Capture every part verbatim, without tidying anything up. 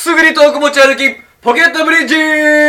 すぐりトーク持ち歩きポケットブリッジ。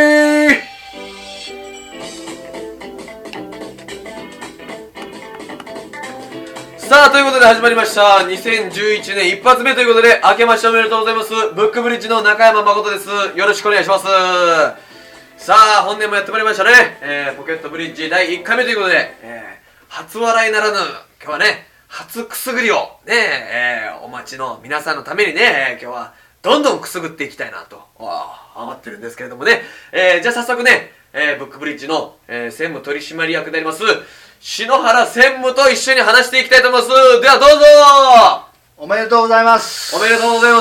さあということで始まりましたにせんじゅういちねん一発目ということで、明けましておめでとうございます。ブックブリッジの中山誠です。よろしくお願いします。さあ本年もやってまいりましたね、えー、ポケットブリッジだいいっかいめということで、えー、初笑いならぬ今日はね初くすぐりをね、えー、お待ちの皆さんのためにね、今日はどんどんくすぐっていきたいなと思ってるんですけれどもね、えー、じゃあ早速ね、えー、ブックブリッジの、えー、専務取締役であります篠原専務と一緒に話していきたいと思います。ではどうぞ。 おめでとうございます。 おめでとうございます。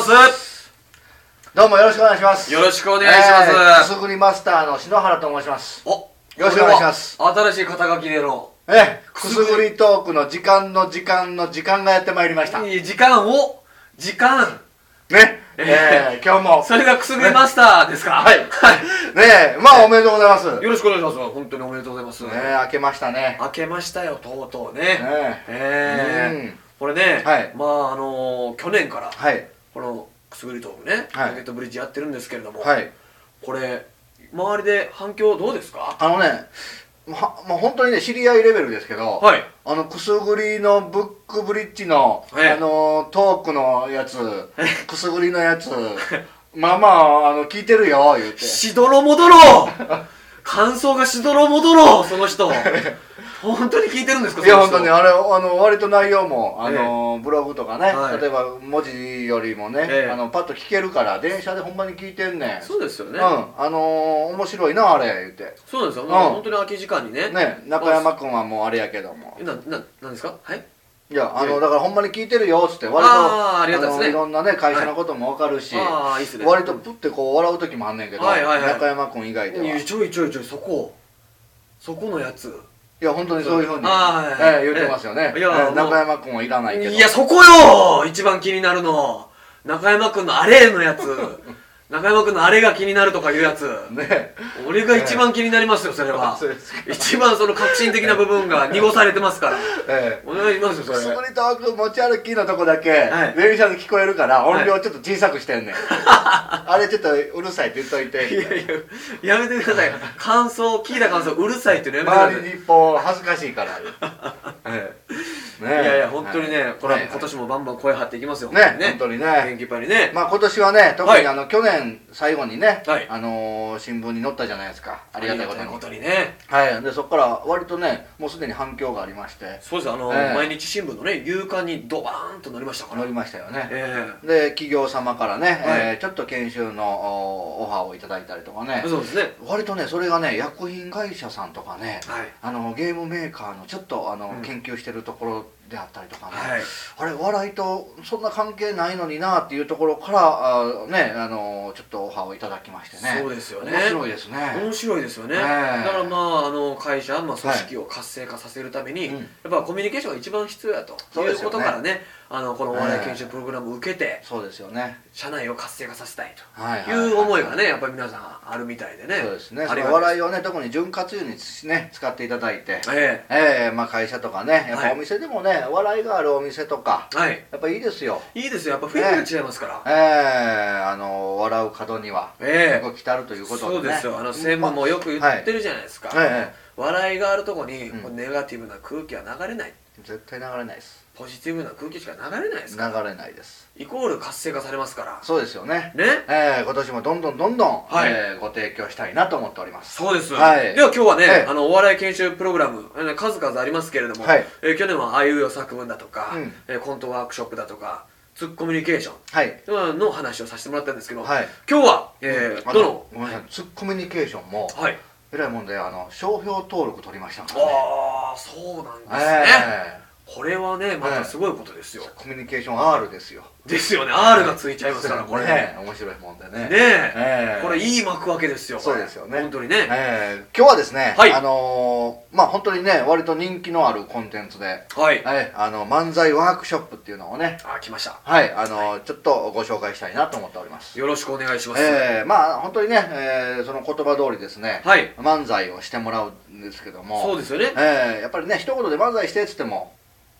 どうもよろしくお願いします。 よろしくお願いします。 えー、くすぐりマスターの篠原と申します。 お、 よろしくお願いします。 新しい肩書きでのえー、くすぐりトークの時間の時間の時間がやってまいりました。 いい時間を時間ね、えー、今日もそれがくすぐりマスターですか。 はい、はい、ねえ、まあおめでとうございます。 よろしくお願いします。本当におめでとうございます。 ねえ、明けましたね。 明けましたよ、とうとうね。 ねええ、うん、これね、 はい、 まああのー、去年から、 はい、 このくすぐりトークね、 はい、 ポケットブリッジやってるんですけれども、 はい、 これ周りで反響どうですか。 あのね、ま、まあ、本当にね、知り合いレベルですけど、はい、あのくすぐりのブックブリッジの、はい、あのトークのやつくすぐりのやつまあまあ、あの聞いてるよ言うて、 しどろもどろ感想がしどろもどろ、その人本当に聞いてるんですか。 いや本当にあれ、あの割と内容もあの、えー、ブログとかね、はい、例えば文字よりもね、えー、あのパッと聞けるから電車でほんまに聞いてんねん。 そうですよね。 うん、あのー、面白いなあれ言って。 そうですよ、うん、本当に空き時間にね。 ね、中山君はもうあれやけども。 な、な、なんですか。はい。 いや、あのだからほんまに聞いてるよっつって、割とあありがたいですね。 いろんなね会社のことも分かるし、 はい、あいいっすね、 割とプッてこう笑う時もあんねんけど、中山君以外では。 ちょいちょいちょいそこそこのやつ。 いや本当にそういうふうに言ってますよね。中山君はいらないけど。 いやそこよ一番気になるの。中山君のあれのやつ。中山君のあれが気になるとかいうやつね、俺が一番気になりますよ。それは一番その革新的な部分が濁されてますから、お願いしますよ。それくすぐりトーク持ち歩きのとこだけ電車で聞こえるから音量ちょっと小さくしてんねん。あれちょっとうるさいって言っといて。 いやいややめてください。感想聞いた感想うるさいっていうのやめてください。 周りに一歩恥ずかしいから。 いやいや本当にね、これは今年もバンバン声張っていきますよ。 ね、本当にね、 元気いっぱいにね。 まあ今年はね、特にあの去年最後にね、あの新聞に載ったじゃないですか。ありがたいことにね。はい、でそこから割とね、もうすでに反響がありまして。 そうです、あの毎日新聞のね夕刊にドバーンと載りましたから。 載りましたよね。で企業様からね、ちょっと研修のオファーをいただいたりとかね。 そうですね。 割とねそれがね薬品会社さんとかね、あのゲームメーカーのちょっとあの研究してるところであったりとかね、はい、あれ笑いとそんな関係ないのになっていうところからあね、あのちょっとオファーをいただきましてね。 そうですよね。 面白いですね。 面白いですよね。だからまああの会社、まあ、組織を活性化させるために、はい、やっぱコミュニケーションが一番必要やということからね、あのこのお笑い研修プログラムを受けて、 そうですよね、 社内を活性化させたいという思いがねやっぱり皆さんあるみたいでね。 そうですね。その笑いをね特に潤滑油にね使っていただいて、ええまあ会社とかね、やっぱお店でもね笑いがあるお店とか、はい、やっぱいいですよ。 いいですよ。やっぱ雰囲気が違いますから。 ええあの笑う門にはここ来たるということでね。 そうですよ。あの専務もよく言ってるじゃないですか。笑いがあるとこにネガティブな空気は流れない。 絶対流れないです。 ポジティブな空気しか流れないですから。 流れないです。 イコール活性化されますから。 そうですよね。 ね、 えー、今年もどんどんどんどん、はい、えー、ご提供したいなと思っております。 そうです。はい、では今日はね、はい、あのお笑い研修プログラム数々ありますけれども、はい、えー、去年はあいうえお作文だとか、うん、えー、コントワークショップだとかツッコミュニケーションの話をさせてもらったんですけど、はい、今日は、えー、どのごめんなさい、ツッコミュニケーションも、はい、えらいもんであの商標登録取りましたからね。 ああ、そうなんですね。えーこれはねまたすごいことですよ。 コミュニケーション アール ですよ。 ですよね。 アール がついちゃいますからこれね。面白いもんでね。 ねえこれいい幕開けですよ。 そうですよね。 本当にね。 今日はですね、あのまあ本当にね割と人気のあるコンテンツで、あの漫才ワークショップっていうのをね、 あ来ました。 はい、あのちょっとご紹介したいなと思っております。 よろしくお願いします。 まあ本当にねその言葉通りですね、漫才をしてもらうんですけども、 そうですよね。 やっぱりね一言で漫才してっつっても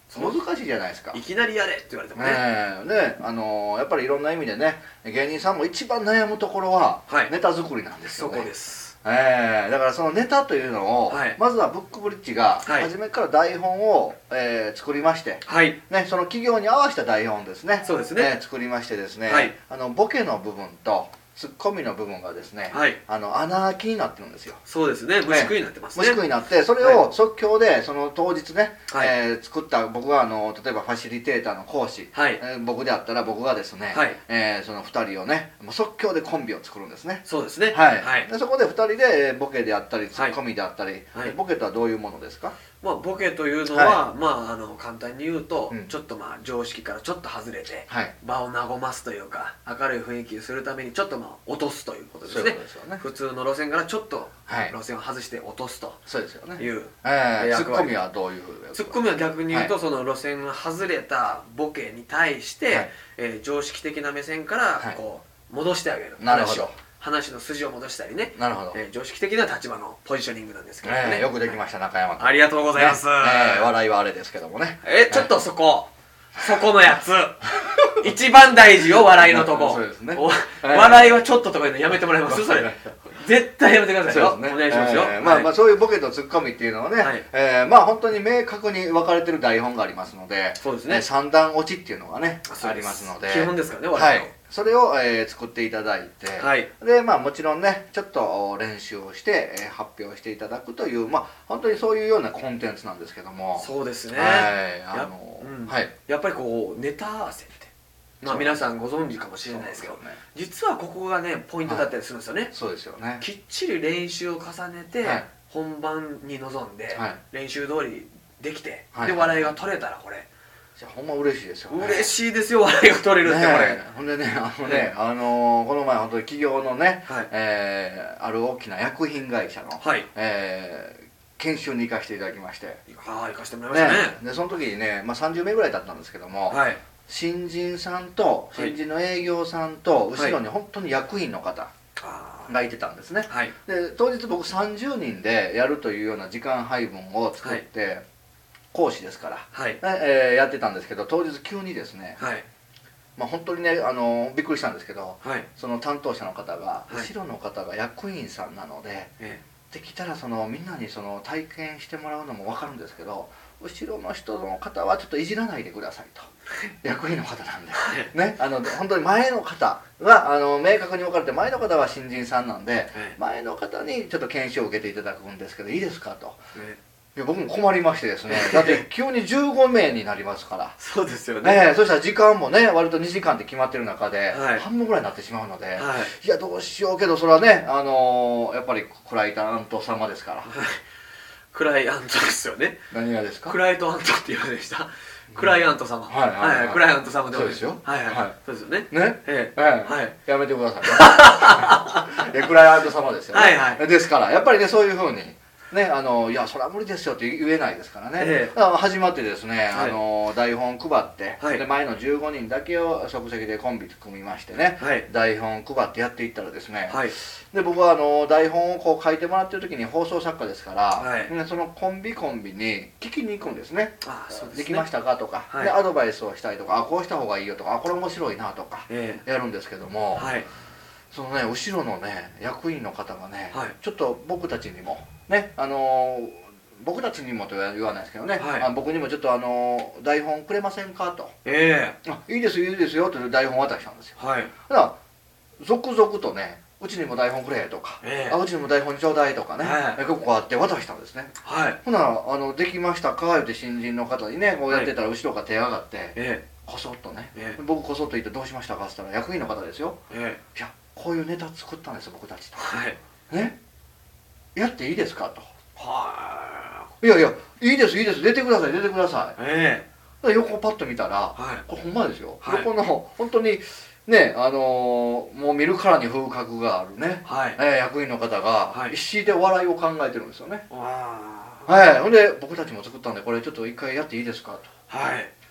難しいじゃないですか。 いきなりやれって言われてもね。 えー、で、あのー、やっぱりいろんな意味でね、芸人さんも一番悩むところは、はい、ネタ作りなんですよね。 そこです。 えー、だからそのネタというのを、はい、まずはブックブリッジが初めから台本を、えー、作りまして、はい、ね、その企業に合わせた台本ですね、 そうですね、 えー、作りましてですね、はい、あのボケの部分とツッコミの部分がですね、はい、あの穴開きになってるんですよ。 そうですね、虫食いになってますね。 虫食いになって、それを即興でその当日ね、はい、えー、作った、僕があの例えばファシリテーターの講師、はい、えー、僕であったら僕がですね、はい、えー、そのふたりをね即興でコンビを作るんですね。 そうですね、 はい、はい、でそこでふたりでボケであったりツッコミであったり、はい、ボケとはどういうものですか？ まあ、ボケというのは、はい、まあ、あの簡単に言うと、うん、ちょっとまあ常識からちょっと外れて、はい、場を和ますというか明るい雰囲気にするためにちょっとまあ落とすということですね。そういうことですよね。普通の路線からちょっと路線を外して落とすという、 そうですよね。 えー、ツッコミはどういう？ ツッコミは逆に言うと、はい、その路線が外れたボケに対して、はい、えー、常識的な目線からこう戻してあげる。 なるほど。 話の筋を戻したりね。 なるほど、 えー、常識的な立場のポジショニングなんですけどね、 えー、よくできました中山君。 ありがとうございます、ね、 えー、笑いはあれですけどもね。 えー、ちょっとそこ、そこのやつ一番大事よ、笑いのとこ。 そうですね、 笑いはちょっととか言うのやめてもらえます？それ絶対やめてくださいよ。ね、お願いしますよ、えー、 まあまあそういうボケとツッコミっていうのはね、はい、えー、まあ本当に明確に分かれてる台本がありますので、そうですね、三段落ちっていうのがねありますので、 基本ですからね、笑いの、 はい、それを、えー、作っていただいて、はい、でまあもちろんねちょっと練習をして、えー、発表していただくという、まあ本当にそういうようなコンテンツなんですけども。 そうですね、 はい、あの、 うん、はい、やっぱりこうネタ合わせって、まあ皆さんご存知かもしれないですけど、ね、実はここがねポイントだったりするんですよね、はい、 そうですよね。 きっちり練習を重ねて、はい、本番に臨んで、はい、練習通りできて、はい、で笑いが取れたらこれじゃほんま嬉しいですよね。 嬉しいですよ、笑いが取れるって、これ。 ほんでね、あのね、あのー、この前本当に企業のね、はい、えー、ある大きな薬品会社の、はい、えー、研修に行かせていただきまして。 はい、行かせてもらいましたね。 ね、でその時にね、まあ、さんじゅうめいぐらいだったんですけども、はい、新人さんと新人の営業さんと、後ろに本当に薬品の方がいてたんですね、はい、で当日僕さんじゅうにんでやるというような時間配分を作って、はい、講師ですから、はい、えー、やってたんですけど、当日急にですね、はい、まあ本当にね、あのびっくりしたんですけど、はい、その担当者の方が、はい、後ろの方が薬員さんなので、ええ、できたらそのみんなにその体験してもらうのも分かるんですけど、後ろの人の方はちょっといじらないでくださいと役員の方なんでね、あの本当に前の方はあの明確に分かれて、前の方は新人さんなんで、前の方にちょっと研修を受けていただくんですけどいいですかと。いや僕も困りましてですね、だって急にじゅうごめいになりますから。 そうですよね。 ね、そしたら時間もね割とにじかんって決まってる中で、はい、半分ぐらいになってしまうので、はい、いやどうしようけど、それはね、あのー、やっぱりクライアント様ですから、はい、 クライアントですよね。 何がですか？ クライアントって言われました。クライアント様、はいはいはい、クライアント様でそうですよ。 はいはい、そうですよね。 ね、ええ、はい、やめてください。クライアント様ですよね。はいはい。ですからやっぱりね、そういうふうにね、あのいやそれは無理ですよって言えないですからね、ええ、始まってですね、はい、あの台本配って、はい、で前のじゅうごにんだけを即席でコンビ組みましてね、はい、台本配ってやっていったらですね、はい、で僕はあの台本をこう書いてもらってる時に放送作家ですから、はい、そのコンビコンビに聞きに行くんですね。ああ、そうですね。できましたかとか、はい、でアドバイスをしたりとか、あこうした方がいいよとか、あこれ面白いなとかやるんですけども、はい、そのね後ろのね役員の方がね、はい、ちょっと僕たちにもね、あのー、僕たちにもとは言わないですけどね、はい、あ僕にもちょっとあのー、台本くれませんかと、ええー、あいいですいいですよという台本を渡したんですよ。はい、だから続々とね、うちにも台本くれとか、えー、あうちにも台本ちょうだいとかね、はい、ここあって渡したんですね。はい、ほなあのできましたかって新人の方にねこうやってたら後ろから手上がって、えー、こそっとね、えー、僕こそっと言ってどうしましたかって言ったら役員の方ですよ、えー、いやこういうネタ作ったんですよ僕たちと、はい、ね、やっていいですかと。はい。いやいやいいですいいです出てください出てください。ええー。横パッと見たら、はい、これほんまですよ。はい、横の本当にね、あのー、もう見るからに風格があるね、はい、えー、役員の方が必死で笑いを考えてるんですよね。はい。ほんで僕たちも作ったんでこれちょっと一回やっていいですかと。はい。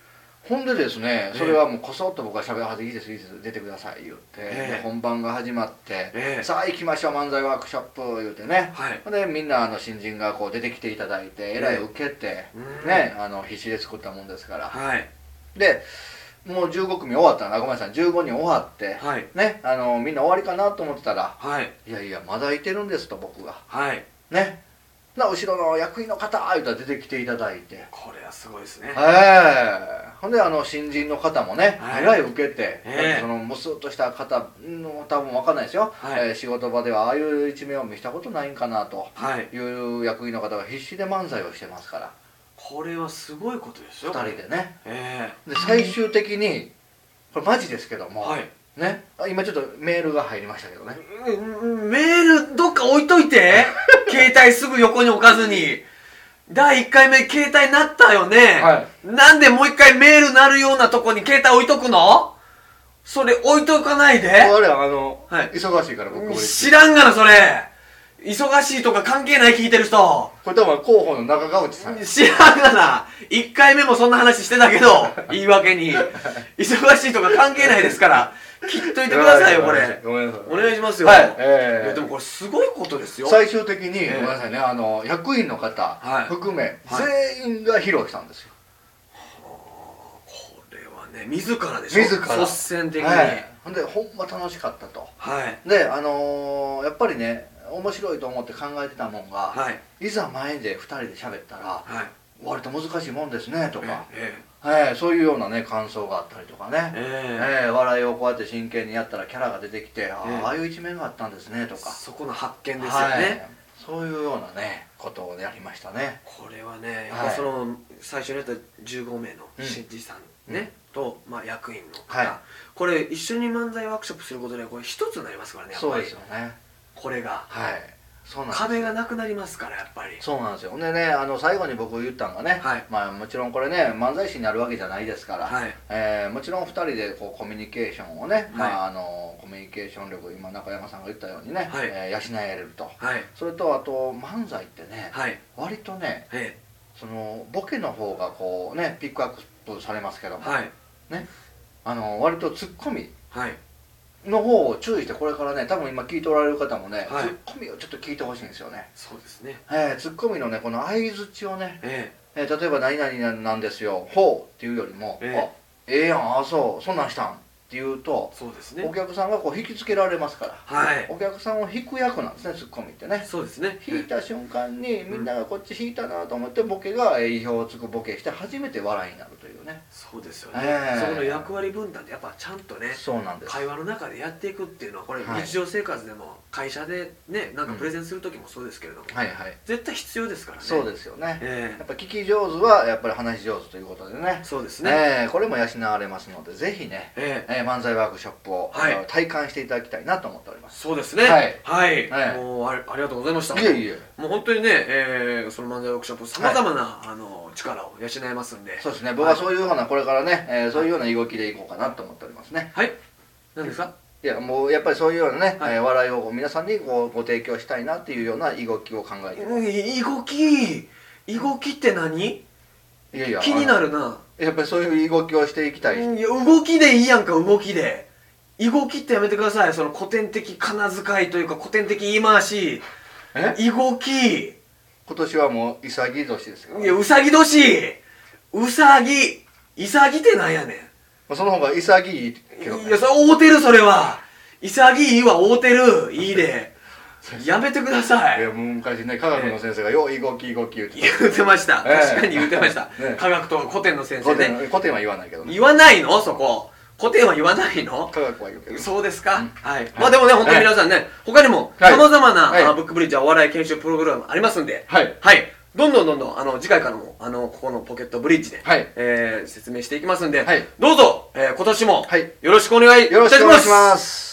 ほんでですね、それはもうこそっと僕がしゃべるはずいいですいいです出てください言って、えー、本番が始まって、えー、さあ行きましょう漫才ワークショップ言うてね、はい、でみんなあの新人がこう出てきていただいてえらい受けて、えー、ねあの必死で作ったもんですから、はい、でもうじゅうごくみ終わったなごめんなさいじゅうごにん終わって、はい、ねあのみんな終わりかなと思ってたら、はい、いやいやまだいてるんですと僕が、はい、ねな後ろの役員の方言うたら出てきていただいてこれはすごいですねええー、ほんであの新人の方もね、はい、えらい受けて、えー、そのムスッとした方の多分分かんないですよ、はい、えー、仕事場ではああいう一面を見せたことないんかなという役員の方が必死で漫才をしてますからこれはすごいことですよふたりでね、えー、で最終的にこれマジですけども、はいね、今ちょっとメールが入りましたけどねメールどっか置いといて携帯すぐ横に置かずにだいいっかいめ携帯なったよね、はい、なんでもういっかいメールなるようなとこに携帯置いとくのそれ置いとかないであれあの、はい、忙しいから僕知らんがなそれ忙しいとか関係ない聞いてる人これ多分広報の中川内さん知らんがないっかいめもそんな話してたけど言い訳に忙しいとか関係ないですから切っといてくださいよこれごめんなさいお願いしますよ、はいえー、いやでもこれすごいことですよ最終的に、えー、ごめんなさいねあの役員の方、はい、含め、はい、全員が披露したんですよ、 はあ、これはね自らでしょ自ら率先的に、 はい、ほんでほんま楽しかったと、はい、であのー、やっぱりね面白いと思って考えてたもんが、はい、いざ前でふたりで喋ったら、はい、割と難しいもんですねとか、えーえー、そういうようなね感想があったりとかね、えーえー、笑いをこうやって真剣にやったらキャラが出てきて、えー、あああいう一面があったんですねとかそこの発見ですよね、はい、 そういうようなねことをやりましたねこれはねやっぱその、はい、最初にやったじゅうごめいの新人さんね、うん、と、まあ、役員の方、はい、これ一緒に漫才ワークショップすることでこれ一つになりますからねやっぱりそうですよねこれがはいそうなんです壁がなくなりますからやっぱりそうなんですよでねあの最後に僕言ったのがね、はい、まあもちろんこれね漫才師になるわけじゃないですから、はいえー、もちろんふたりでこうコミュニケーションをね、はいまあ、あのコミュニケーション力今中山さんが言ったようにね、はいえー、養えれると、はい、それとあと漫才ってね、はい、割とね、はい、そのボケの方がこうねピックアップされますけども、はいね、あの割とツッコミ、はいの方を注意してこれからね多分今聞いておられる方もね、はい、ツッコミをちょっと聞いてほしいんですよねそうですね、 えー、ツッコミのねこの相づちをね、えーえー、例えば何々なんですよほうっていうよりも、えー、あええやんあそうそんなんしたんっていうとそうですねお客さんがこう引きつけられますから、はい、お客さんを引く役なんですねツッコミってねそうですね引いた瞬間にみんながこっち引いたなと思ってボケが意表をつくボケして初めて笑いになるというねそうですよね、えー、そこの役割分担ってやっぱちゃんとねそうなんです会話の中でやっていくっていうのはこれ日常生活でも会社でねなんかプレゼンする時もそうですけれども、うんはいはい、絶対必要ですからねそうですよね、えー、やっぱ聞き上手はやっぱり話し上手ということでねそうですね、 えー、これも養われますのでぜひね、えーえー、漫才ワークショップを、はい、体感していただきたいなと思っておりますそうですねはいはい、はい、もうあり、ありがとうございましたいえいえもう本当にね、えー、その漫才ワークショップさまざまな、はい、あの力を養えますんでそうですね僕はそういうようなこれからね、えー、そういうような動きでいこうかなと思っておりますねはい何ですかいやもうやっぱりそういうようなね、はい、えー、笑いを皆さんにごご提供したいなっていうような動きを考えています動き動きって何いやいや気になるなやっぱりそういう動きをしていきたい、 いや動きでいいやんか動きで動きってやめてくださいその古典的仮名遣いというか古典的言い回しえ動き今年はもう潔年ですよいやうさぎ年うさぎ潔ってなんやねんその方が潔いけど、ね、 いやそれ合うてるそれは潔いは合うてるいいでやめてください。 いや昔ね科学の先生がよう動き動き言って言ってました、えー、確かに言ってました、ね、科学とか古典の先生ね古典は言わないけどね言わないのそこ古典は言わないの科学は言うけどそうですか、うん、はい、はい、まあでもね本当に皆さんね、はい、他にもさまざまな、はい、ブックブリッジはお笑い研修プログラムありますんではい、はい、どんどんどんどんあの次回からもあのここのポケットブリッジで、はいえー、説明していきますんで、はい、どうぞ、えー、今年もよろしくお願いいたします。 よろしくお願いします。